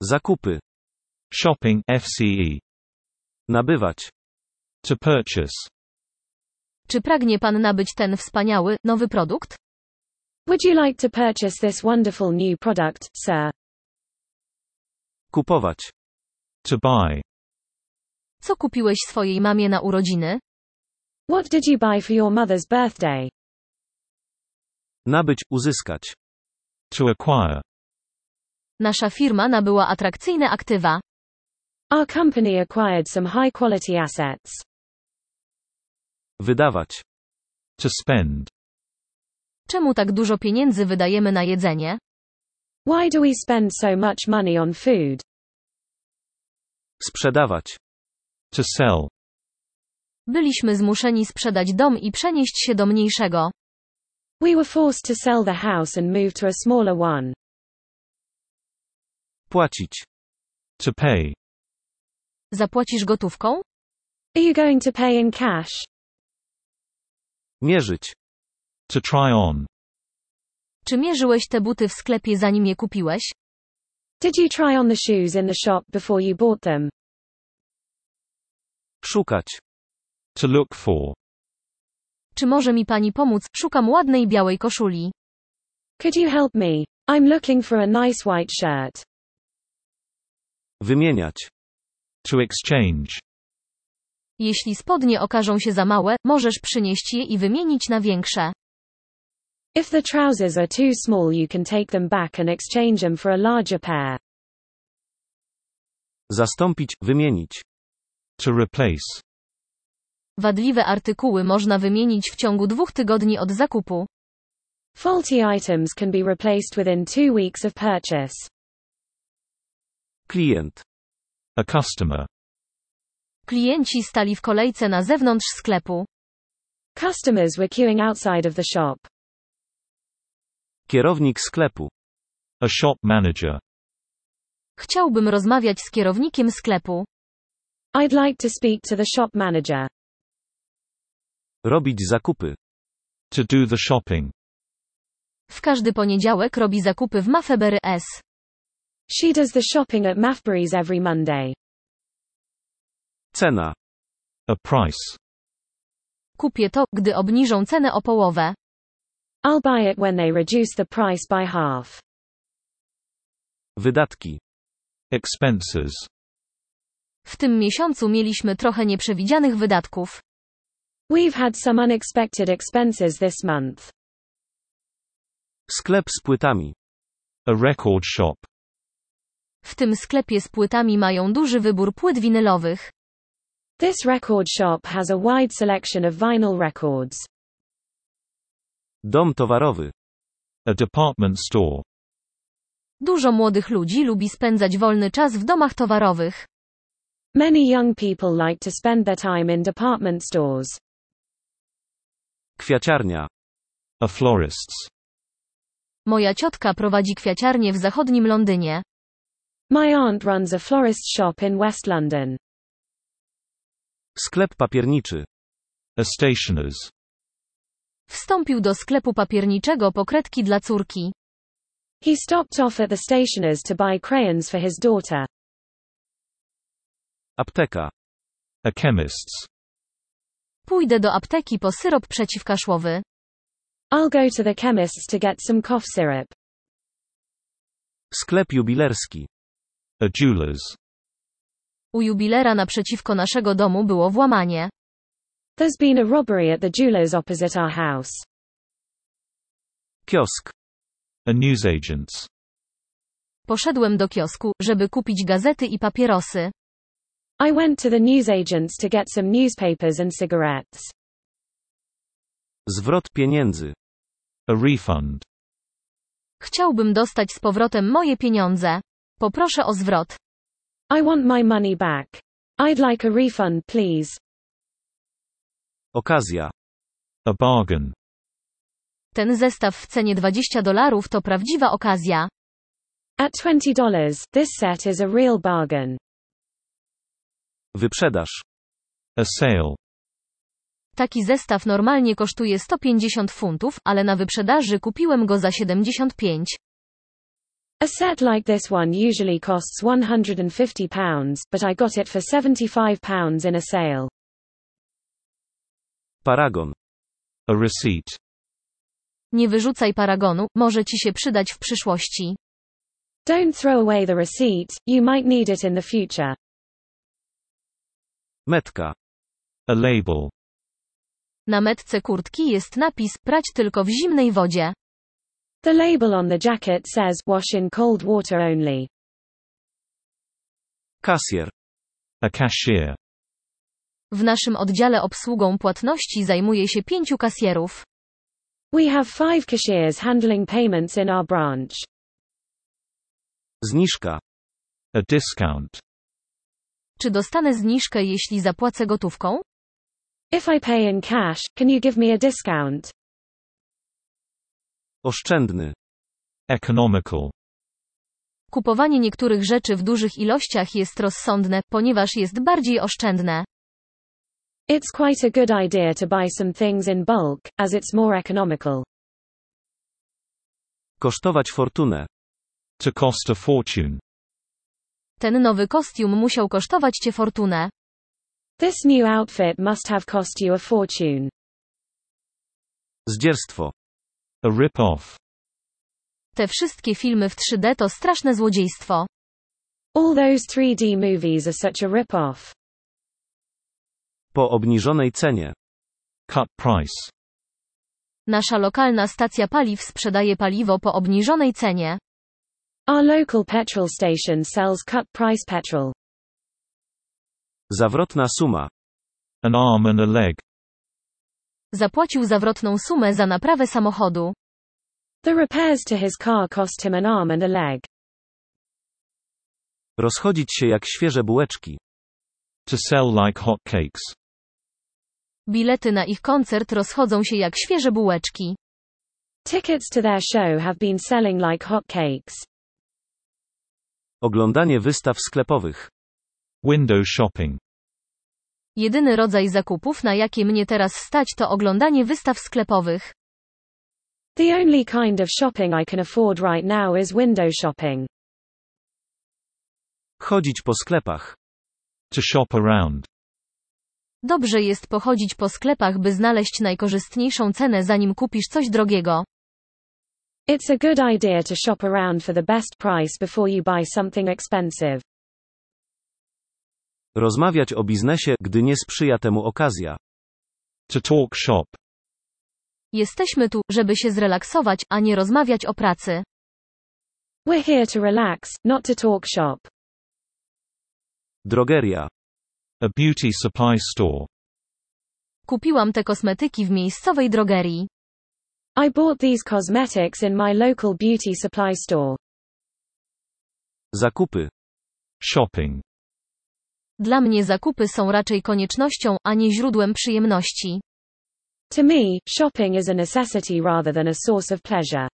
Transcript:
Zakupy. Shopping, FCE. Nabywać. To purchase. Czy pragnie pan nabyć ten wspaniały, nowy produkt? Would you like to purchase this wonderful new product, sir? Kupować. To buy. Co kupiłeś swojej mamie na urodziny? What did you buy for your mother's birthday? Nabyć, uzyskać. To acquire. Nasza firma nabyła atrakcyjne aktywa. Our company acquired some high-quality assets. Wydawać. To spend. Czemu tak dużo pieniędzy wydajemy na jedzenie? Why do we spend so much money on food? Sprzedawać. To sell. Byliśmy zmuszeni sprzedać dom i przenieść się do mniejszego. We were forced to sell the house and move to a smaller one. Płacić. To pay. Zapłacisz gotówką? Are you going to pay in cash? Mierzyć. To try on. Czy mierzyłeś te buty w sklepie zanim je kupiłeś? Did you try on the shoes in the shop before you bought them? Szukać. To look for. Czy może mi pani pomóc? Szukam ładnej białej koszuli. Could you help me? I'm looking for a nice white shirt. Wymieniać. To exchange. Jeśli spodnie okażą się za małe, możesz przynieść je i wymienić na większe. If the trousers are too small, you can take them back and exchange them for a larger pair. Zastąpić, wymienić. To replace. Wadliwe artykuły można wymienić w ciągu 2 tygodni od zakupu. Faulty items can be replaced within 2 weeks of purchase. Klient. A customer. Klienci stali w kolejce na zewnątrz sklepu. Customers were queuing outside of the shop. Kierownik sklepu. A shop manager. Chciałbym rozmawiać z kierownikiem sklepu. I'd like to speak to the shop manager. Robić zakupy. To do the shopping. W każdy poniedziałek robi zakupy w Mafebery S. She does the shopping at Mafberry's every Monday. Cena. A price. Kupię to, gdy obniżą cenę o połowę. I'll buy it when they reduce the price by half. Wydatki. Expenses. W tym miesiącu mieliśmy trochę nieprzewidzianych wydatków. We've had some unexpected expenses this month. Sklep z płytami. A record shop. W tym sklepie z płytami mają duży wybór płyt winylowych. This record shop has a wide selection of vinyl records. Dom towarowy. A department store. Dużo młodych ludzi lubi spędzać wolny czas w domach towarowych. Many young people like to spend their time in department stores. Kwiaciarnia. A florist's. Moja ciotka prowadzi kwiaciarnię w zachodnim Londynie. My aunt runs a florist shop in West London. Sklep papierniczy. A stationer's. Wstąpił do sklepu papierniczego po kredki dla córki. He stopped off at the stationer's to buy crayons for his daughter. Apteka. A chemist's. Pójdę do apteki po syrop przeciwkaszłowy. I'll go to the chemist's to get some cough syrup. Sklep jubilerski. A jeweler's. U jubilera naprzeciwko naszego domu było włamanie. There's been a robbery at the jeweler's opposite our house. Kiosk. A newsagent's. Poszedłem do kiosku, żeby kupić gazety i papierosy. I went to the newsagent's to get some newspapers and cigarettes. Zwrot pieniędzy. A refund. Chciałbym dostać z powrotem moje pieniądze. Poproszę o zwrot. I want my money back. I'd like a refund, please. Okazja. A bargain. Ten zestaw w cenie $20 to prawdziwa okazja. At $20, this set is a real bargain. Wyprzedaż. A sale. Taki zestaw normalnie kosztuje 150 funtów, ale na wyprzedaży kupiłem go za 75. A set like this one usually costs £150, but I got it for £75 in a sale. Paragon. A receipt. Nie wyrzucaj paragonu, może ci się przydać w przyszłości. Don't throw away the receipt, you might need it in the future. Metka. A label. Na metce kurtki jest napis prać tylko w zimnej wodzie. The label on the jacket says wash in cold water only. Kasjer. A cashier. W naszym oddziale obsługą płatności zajmuje się 5 kasjerów. We have 5 cashiers handling payments in our branch. Zniżka. A discount. Czy dostanę zniżkę, jeśli zapłacę gotówką? If I pay in cash, can you give me a discount? Oszczędny. Economical. Kupowanie niektórych rzeczy w dużych ilościach jest rozsądne, ponieważ jest bardziej oszczędne. It's quite a good idea to buy some things in bulk, as it's more economical. Kosztować fortunę. To cost a fortune. Ten nowy kostium musiał kosztować cię fortunę. This new outfit must have cost you a fortune. Zdzierstwo. A rip-off. Te wszystkie filmy w 3D to straszne złodziejstwo. All those 3D movies are such a rip-off. Po obniżonej cenie. Cut price. Nasza lokalna stacja paliw sprzedaje paliwo po obniżonej cenie. Our local petrol station sells cut price petrol. Zawrotna suma. An arm and a leg. Zapłacił zawrotną sumę za naprawę samochodu. The repairs to his car cost him an arm and a leg. Rozchodzić się jak świeże bułeczki. To sell like hot cakes. Bilety na ich koncert rozchodzą się jak świeże bułeczki. Tickets to their show have been selling like hot cakes. Oglądanie wystaw sklepowych. Window shopping. Jedyny rodzaj zakupów, na jakie mnie teraz stać, to oglądanie wystaw sklepowych. The only kind of shopping I can afford right now is window shopping. Chodzić po sklepach. To shop around. Dobrze jest pochodzić po sklepach, by znaleźć najkorzystniejszą cenę, zanim kupisz coś drogiego. It's a good idea to shop around for the best price before you buy something expensive. Rozmawiać o biznesie, gdy nie sprzyja temu okazja. To talk shop. Jesteśmy tu, żeby się zrelaksować, a nie rozmawiać o pracy. We're here to relax, not to talk shop. Drogeria. A beauty supply store. Kupiłam te kosmetyki w miejscowej drogerii. I bought these cosmetics in my local beauty supply store. Zakupy. Shopping. Dla mnie zakupy są raczej koniecznością, a nie źródłem przyjemności. To me, shopping is a necessity rather than a source of pleasure.